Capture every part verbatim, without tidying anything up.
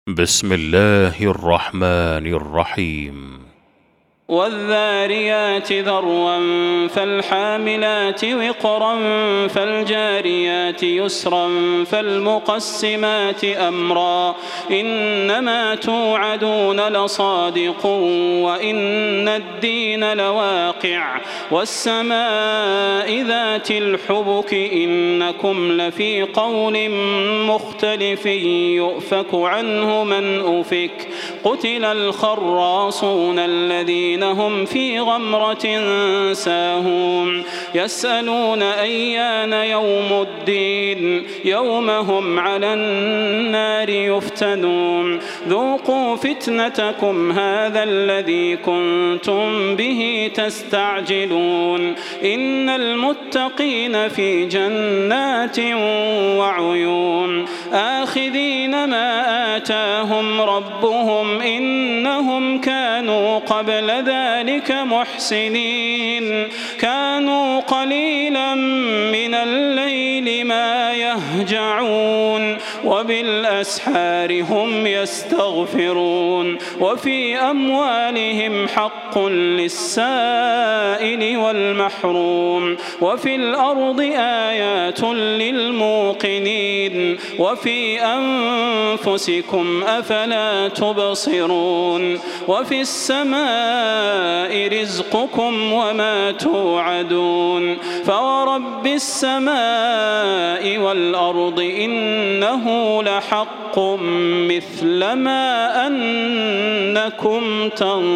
بسم الله الرحمن الرحيم والذاريات ذروا فالحاملات وقرا فالجاريات يسرا فالمقسمات أمرا إنما توعدون لصادق وإن الدين لواقع والسماء ذات الحبك إنكم لفي قول مختلف يؤفك عنه من أفك قتل الخراصون الذين هم في غمرة ساهون يسألون أيان يوم الدين يوم هم على النار يفتنون ذوقوا فتنتكم هذا الذي كنتم به تستعجلون إن المتقين في جنات وعيون آخذين ما آتاهم ربهم إنهم كانوا قبل ذلك محسنين كانوا قليلا من الليل ما يهجعون وبالأسحار هم يستغفرون وفي أموالهم حق للسائل والمحروم وفي الأرض آيات للموقنين وفي أنفسكم أفلا تبصرون وفي السماء رزقكم وما توعدون فورب السماء والأرض إنه لحق مثل ما أنكم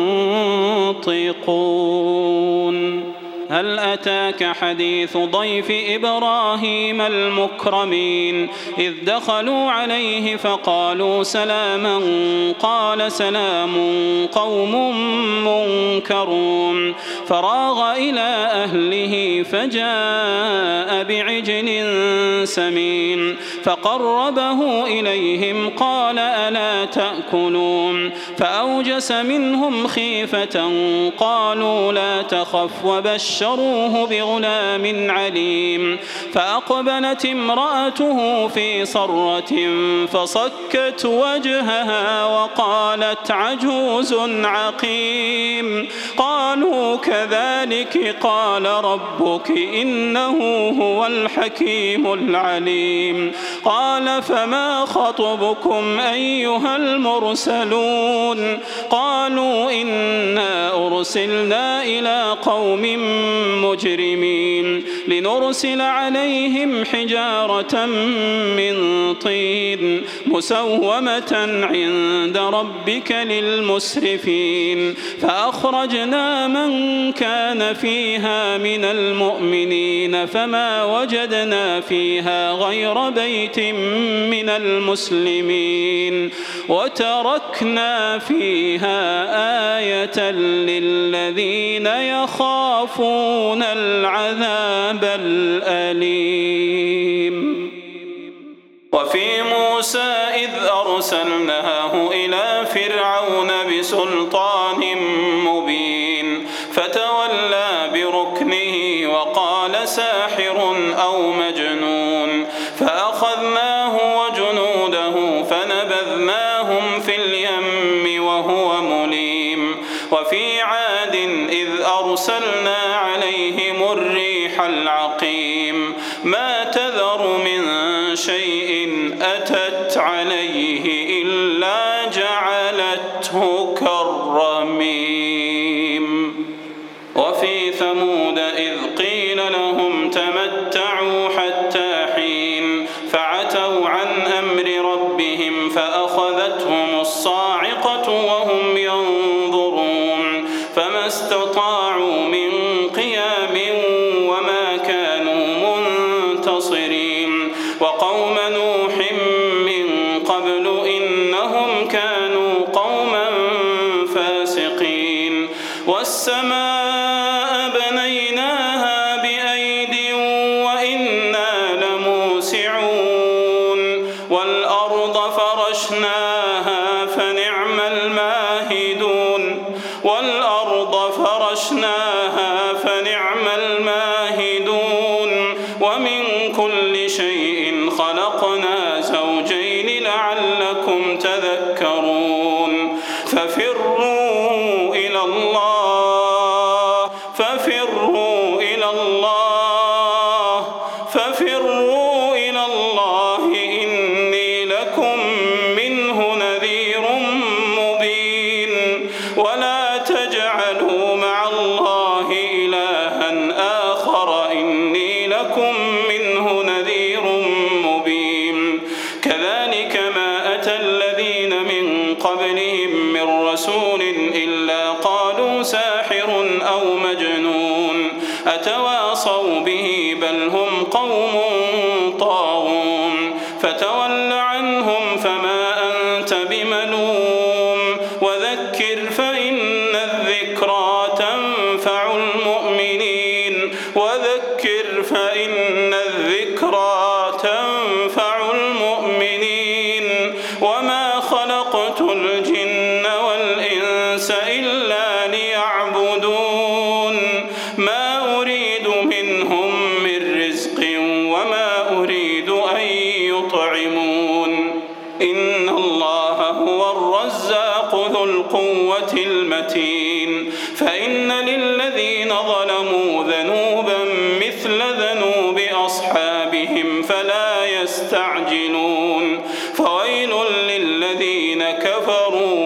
تنطقون هل أتاك حديث ضيف إبراهيم المكرمين إذ دخلوا عليه فقالوا سلاما قال سلام قوم منكرون فراغ إلى أهله فجاء بعجل سمين فقربه إليهم قال ألا تأكلون فأوجس منهم خيفة قالوا لا تخف وبشروه بغلام عليم فأقبلت امرأته في صرة فصكت وجهها وقالت عجوز عقيم قالوا كذلك قال ربك إنه هو الحكيم العليم قال فما خطبكم أيها المرسلون قالوا إنا أرسلنا إلى قوم مجرمين لنرسل عليهم حجارة من طين مسومة عند ربك للمسرفين فأخرجنا من كان فيها من المؤمنين فما وجدنا فيها غير بيت من المسلمين وتركنا فيها آية للذين يخافون العذاب الأليم وفي موسى إذ أرسلناه إلى فرعون بسلطان مبين فتولى بركنه وقال ساحر أو مجنون فأخذناه وجنوده فنبذناهم في اليم وهو مليم وفي عاد إذ أرسلنا عليهم الريح العقيم ما تذر من شيء أتت عليه إلا جعلته كالرميم وفي ثمود إذ قيل لهم تمتعوا حتى حين فعتوا عن أمر ربهم فأخذتهم الصاعقة وهم ينظرون فما استطاعوا من قيام وما كانوا منتصرين وقوم نوح من قبل إنهم كانوا قوما فاسقين والسماء بنيناها بأيد وإنا لموسعون والأرض فرشناها فنعم الماهدون والأرض فرشناها فنعم الماهدون ومن كل شيء خلقنا زوجين لعلكم تذكرون يتذكرون ففروا إلى الله ففروا إلى الله ففروا إلى الله إني لكم منه نذير مبين ولا تجعلوا مع الله إلها آخر إني لكم منه نذير مبين كذلك ما أتى الذين من قبلهم من رسول إلا قالوا ساحر أو مجنون أتواصوا به بل هم قوم طاغون فتول عنهم فما أنت بملوم وذكر فإن الذكرى تنفع المؤمنين وذكر فإن الذكرى تنفع المؤمنين وما خلقت الجن والإنس إلا ليعبدون ما أريد منهم من رزق وما أريد أن يطعمون إن الله هو الرزاق ذو القوة المتين فإن للذين ظلموا ذنوبا مثل ذنوب أصحابهم فلا يستعجلون فويل للذين كفروا